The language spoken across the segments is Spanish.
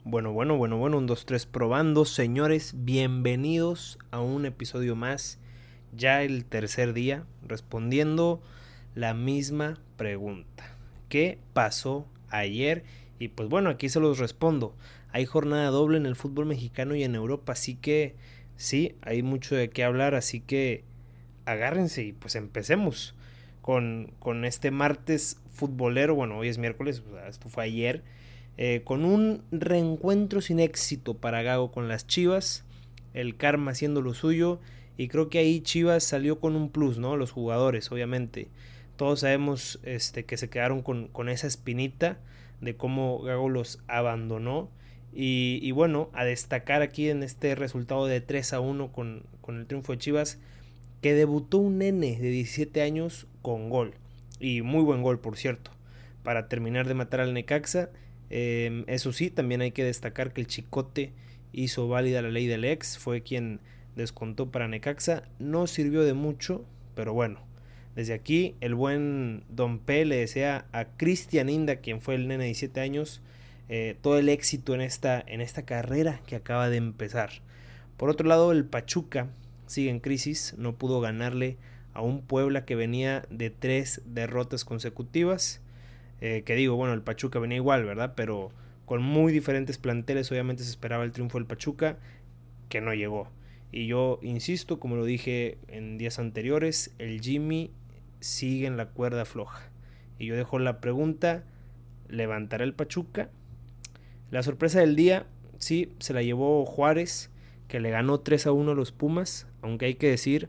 Bueno, 1, 2, 3 probando, señores, bienvenidos a un episodio más, ya el tercer día, respondiendo la misma pregunta. ¿Qué pasó ayer? Y pues bueno, aquí se los respondo. Hay jornada doble en el fútbol mexicano y en Europa, así que sí, hay mucho de qué hablar, así que agárrense y pues empecemos con este martes futbolero. Bueno, hoy es miércoles, o sea, esto fue ayer, con un reencuentro sin éxito para Gago con las Chivas, el karma haciendo lo suyo, y creo que ahí Chivas salió con un plus, ¿no? Los jugadores, obviamente. Todos sabemos que se quedaron con esa espinita de cómo Gago los abandonó. Y bueno, a destacar aquí en este resultado de 3-1 con el triunfo de Chivas, que debutó un nene de 17 años con gol. Y muy buen gol, por cierto, para terminar de matar al Necaxa. Eso sí, también hay que destacar que el Chicote hizo válida la ley del ex, fue quien descontó para Necaxa. No sirvió de mucho, pero bueno. Desde aquí, el buen Don P le desea a Cristian Inda, quien fue el nene de 17 años, todo el éxito en esta carrera que acaba de empezar. Por otro lado, el Pachuca sigue en crisis, no pudo ganarle a un Puebla que venía de 3 derrotas consecutivas. Que digo, bueno, el Pachuca venía igual, ¿verdad? Pero con muy diferentes planteles, obviamente se esperaba el triunfo del Pachuca, que no llegó. Y yo insisto, como lo dije en días anteriores, el Jimmy sigue en la cuerda floja. Y yo dejo la pregunta, ¿levantará el Pachuca? La sorpresa del día, sí, se la llevó Juárez, que le ganó 3-1 a los Pumas, aunque hay que decir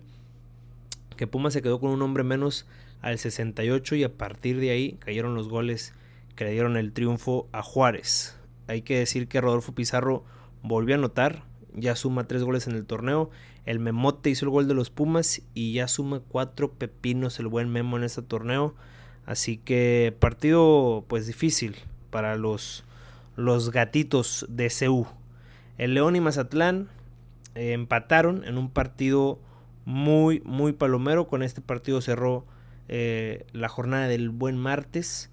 que Pumas se quedó con un hombre menos al 68 y a partir de ahí cayeron los goles que le dieron el triunfo a Juárez. Hay que decir que Rodolfo Pizarro volvió a anotar, ya suma 3 goles en el torneo. El Memote hizo el gol de los Pumas y ya suma 4 pepinos el buen Memo en este torneo. Así que partido pues difícil para los gatitos de CU. El León y Mazatlán empataron en un partido muy palomero. Con este partido cerró la jornada del buen martes.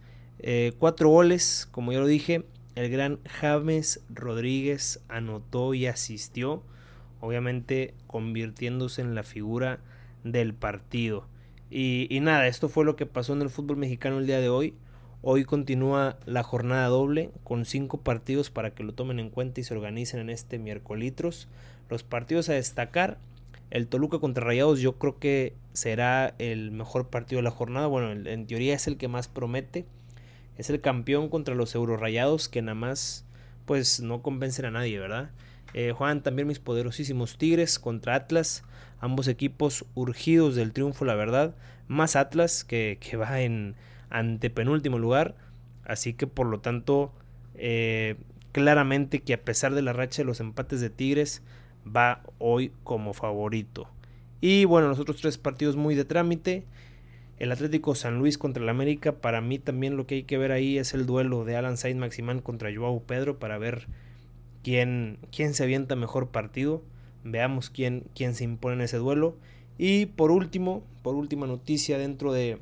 4 goles, como ya lo dije. El gran James Rodríguez anotó y asistió, obviamente convirtiéndose en la figura del partido. Y nada, esto fue lo que pasó en el fútbol mexicano el día de hoy. Hoy continúa la jornada doble con 5 partidos para que lo tomen en cuenta y se organicen en este miércoles. Los partidos a destacar: el Toluca contra Rayados, yo creo que será el mejor partido de la jornada. Bueno, en teoría es el que más promete. Es el campeón contra los Eurorayados, que nada más pues no convencen a nadie, ¿verdad? Juegan también mis poderosísimos Tigres contra Atlas. Ambos equipos urgidos del triunfo, la verdad. Más Atlas, que va en antepenúltimo lugar. Así que por lo tanto, claramente que a pesar de la racha de los empates de Tigres, va hoy como favorito. Y bueno, los otros 3 partidos muy de trámite. El Atlético San Luis contra el América. Para mí también lo que hay que ver ahí es el duelo de Alan Saint-Maximin contra Joao Pedro, para ver quién se avienta mejor partido. Veamos quién se impone en ese duelo. Y por última noticia dentro de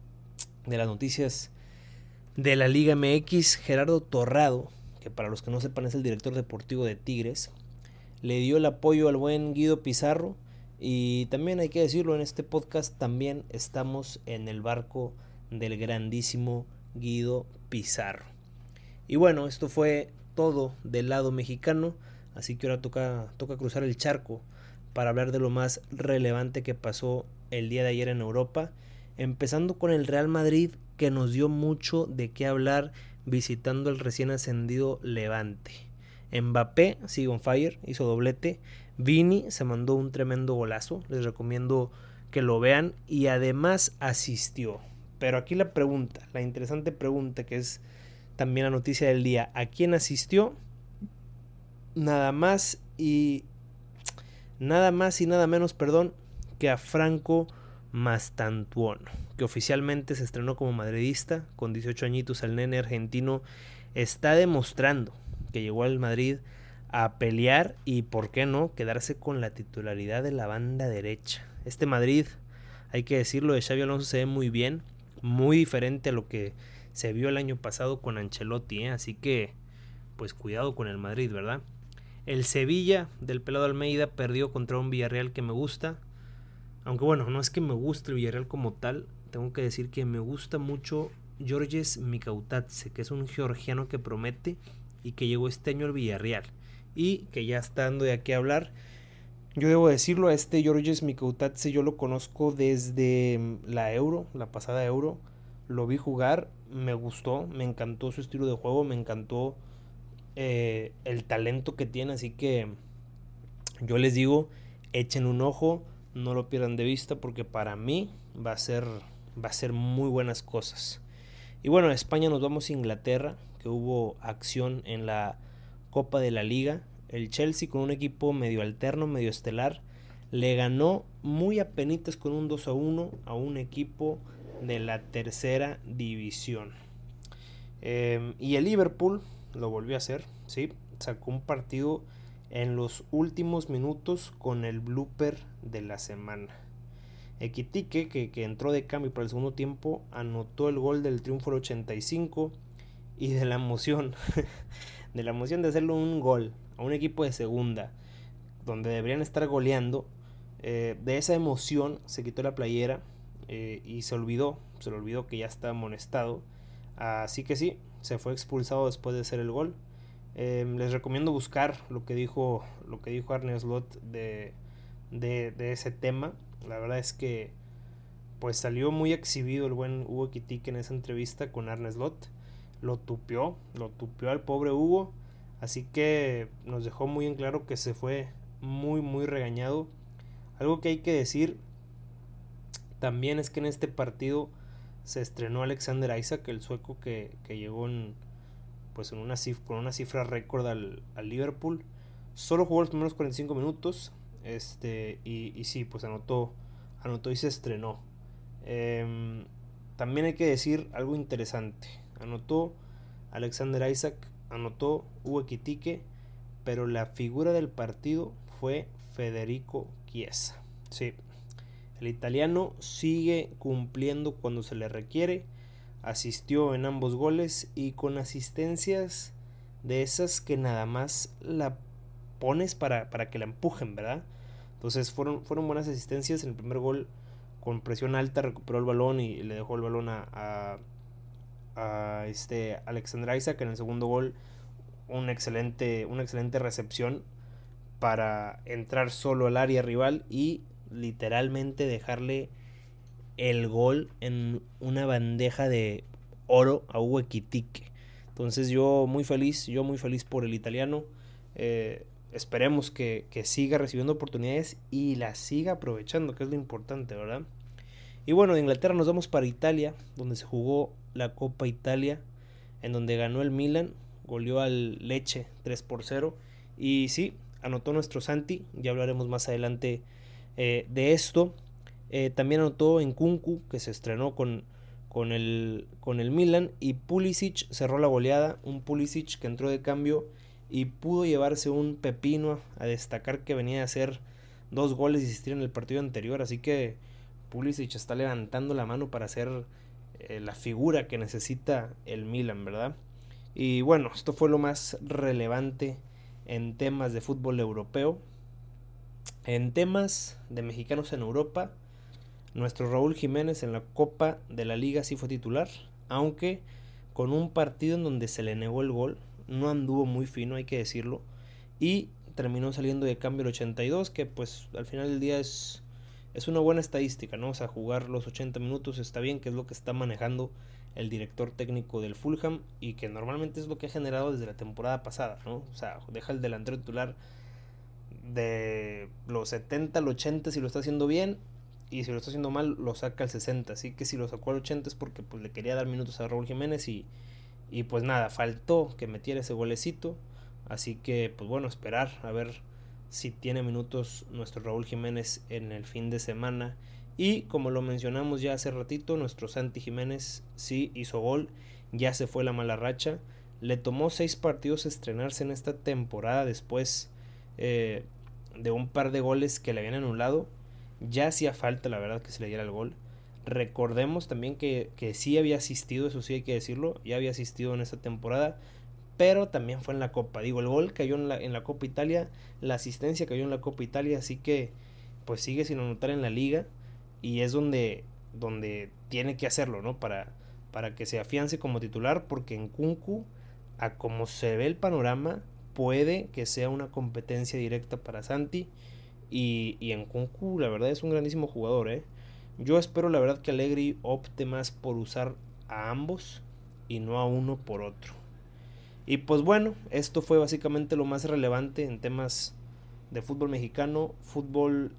las noticias de la Liga MX, Gerardo Torrado, que para los que no sepan es el director deportivo de Tigres, le dio el apoyo al buen Guido Pizarro. Y también hay que decirlo, en este podcast también estamos en el barco del grandísimo Guido Pizarro. Y bueno, esto fue todo del lado mexicano, así que ahora toca cruzar el charco para hablar de lo más relevante que pasó el día de ayer en Europa, empezando con el Real Madrid, que nos dio mucho de qué hablar visitando el recién ascendido Levante. Mbappé sigue on fire, hizo doblete. Vini se mandó un tremendo golazo, les recomiendo que lo vean, y además asistió. Pero aquí la pregunta, la interesante pregunta, que es también la noticia del día: ¿a quién asistió? Nada más y nada menos, que a Franco Mastantuono, que oficialmente se estrenó como madridista con 18 añitos. El nene argentino está demostrando que llegó al Madrid a pelear y, por qué no, quedarse con la titularidad de la banda derecha. Este Madrid, hay que decirlo, de Xabi Alonso se ve muy bien, muy diferente a lo que se vio el año pasado con Ancelotti, así que pues cuidado con el Madrid, ¿verdad? El Sevilla del Pelado Almeida perdió contra un Villarreal que me gusta. Aunque bueno, no es que me guste el Villarreal como tal, tengo que decir que me gusta mucho Georges Mikautatse, que es un georgiano que promete y que llegó este año al Villarreal y que ya está dando de qué hablar. Yo debo decirlo, a este Georges Mikautatse yo lo conozco desde la Euro, la pasada Euro. Lo vi jugar, me gustó, me encantó su estilo de juego, me encantó el talento que tiene, así que yo les digo, echen un ojo, no lo pierdan de vista porque para mí va a ser muy buenas cosas. Y bueno, de España nos vamos a Inglaterra, que hubo acción en la Copa de la Liga. El Chelsea, con un equipo medio alterno, medio estelar, le ganó muy apenitas con un 2-1 a un equipo de la tercera división. Y el Liverpool lo volvió a hacer, ¿sí? Sacó un partido en los últimos minutos con el blooper de la semana. Ekitike, que entró de cambio para el segundo tiempo, anotó el gol del triunfo al 85 y de la emoción, de la emoción de hacerle un gol a un equipo de segunda, donde deberían estar goleando, de esa emoción se quitó la playera y se le olvidó que ya estaba amonestado. Así que sí, se fue expulsado después de hacer el gol. Les recomiendo buscar lo que dijo Arne Slot de ese tema. La verdad es que pues salió muy exhibido el buen Hugo Ekitike en esa entrevista con Arne Slot. Lo tupió al pobre Hugo. Así que nos dejó muy en claro que se fue muy muy regañado. Algo que hay que decir también es que en este partido se estrenó Alexander Isak, el sueco que llegó con una cifra récord al Liverpool. Solo jugó los primeros 45 minutos. Y sí, pues anotó y se estrenó. También hay que decir algo interesante. Anotó Alexander Isak, anotó Hugo Ekitike, pero la figura del partido fue Federico Chiesa. Sí, el italiano sigue cumpliendo cuando se le requiere. Asistió en ambos goles y con asistencias de esas que nada más la pones para que la empujen, ¿verdad? Entonces fueron buenas asistencias. En el primer gol, con presión alta, recuperó el balón y le dejó el balón a Alexander Isak. En el segundo gol, una excelente recepción para entrar solo al área rival y literalmente dejarle el gol en una bandeja de oro a Hugo Ekitike. Entonces yo muy feliz por el italiano. Esperemos que siga recibiendo oportunidades y las siga aprovechando, que es lo importante, ¿verdad? Y bueno, de Inglaterra nos vamos para Italia, donde se jugó la Copa Italia, en donde ganó el Milan, goleó al Lecce 3-0. Y sí, anotó nuestro Santi, ya hablaremos más adelante de esto. También anotó Nkunku, que se estrenó con el Milan, y Pulisic cerró la goleada, un Pulisic que entró de cambio y pudo llevarse un pepino, a destacar que venía a hacer 2 goles y asistir en el partido anterior, así que Pulisic está levantando la mano para ser la figura que necesita el Milan, ¿verdad? Y bueno, esto fue lo más relevante en temas de fútbol europeo. En temas de mexicanos en Europa, nuestro Raúl Jiménez en la Copa de la Liga sí fue titular, aunque con un partido en donde se le negó el gol. No anduvo muy fino, hay que decirlo, y terminó saliendo de cambio el 82, que pues al final del día es una buena estadística, ¿no? O sea, jugar los 80 minutos está bien, que es lo que está manejando el director técnico del Fulham y que normalmente es lo que ha generado desde la temporada pasada, ¿no? O sea, deja el delantero titular de los 70 al 80 si lo está haciendo bien, y si lo está haciendo mal lo saca al 60, así que si lo sacó al 80 es porque pues le quería dar minutos a Raúl Jiménez y pues nada, faltó que metiera ese golecito, así que pues bueno, esperar a ver si tiene minutos nuestro Raúl Jiménez en el fin de semana. Y como lo mencionamos ya hace ratito, nuestro Santi Jiménez sí hizo gol, ya se fue la mala racha. Le tomó 6 partidos estrenarse en esta temporada después de un par de goles que le habían anulado. Ya hacía falta, la verdad, que se le diera el gol. Recordemos también que sí había asistido, eso sí hay que decirlo, ya había asistido en esta temporada, pero también fue en la Copa. Digo, el gol cayó en la Copa Italia, la asistencia cayó en la Copa Italia, así que pues sigue sin anotar en la liga y es donde tiene que hacerlo, ¿no? Para que se afiance como titular, porque en Nkunku, a como se ve el panorama, puede que sea una competencia directa para Santi. Y en Nkunku, la verdad, es un grandísimo jugador, ¿eh? Yo espero, la verdad, que Allegri opte más por usar a ambos y no a uno por otro. Y pues bueno, esto fue básicamente lo más relevante en temas de fútbol mexicano, fútbol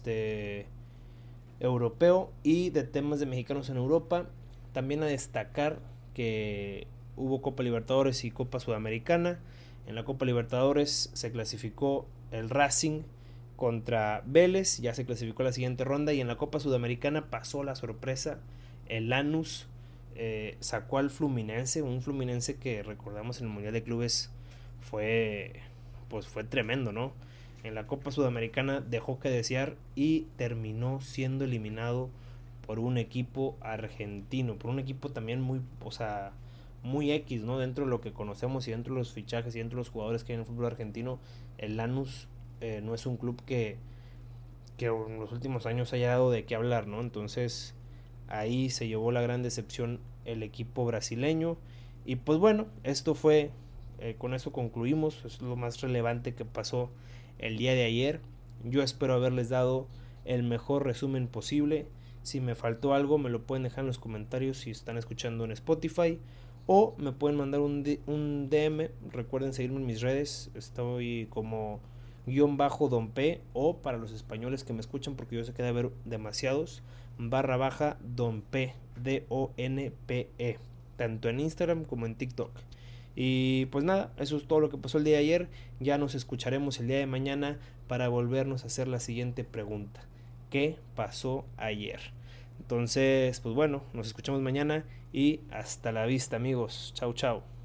europeo y de temas de mexicanos en Europa. También a destacar que hubo Copa Libertadores y Copa Sudamericana. En la Copa Libertadores se clasificó el Racing contra Vélez, ya se clasificó a la siguiente ronda, y en la Copa Sudamericana pasó la sorpresa, el Lanús sacó al Fluminense, un Fluminense que recordamos en el Mundial de Clubes fue tremendo, ¿no? En la Copa Sudamericana dejó que desear y terminó siendo eliminado por un equipo argentino, por un equipo también muy, o sea, muy X, ¿no? Dentro de lo que conocemos y dentro de los fichajes y dentro de los jugadores que hay en el fútbol argentino, el Lanús no es un club que en los últimos años haya dado de qué hablar, ¿no? Entonces ahí se llevó la gran decepción el equipo brasileño. Y pues bueno, esto fue, con eso concluimos, es lo más relevante que pasó el día de ayer. Yo espero haberles dado el mejor resumen posible. Si me faltó algo me lo pueden dejar en los comentarios si están escuchando en Spotify, o me pueden mandar un DM. Recuerden seguirme en mis redes, estoy como _Don P, o para los españoles que me escuchan, porque yo sé que debe haber demasiados, _ Don P, DONPE, tanto en Instagram como en TikTok. Y pues nada, eso es todo lo que pasó el día de ayer. Ya nos escucharemos el día de mañana para volvernos a hacer la siguiente pregunta: ¿qué pasó ayer? Entonces, pues bueno, nos escuchamos mañana y hasta la vista, amigos. Chau, chau.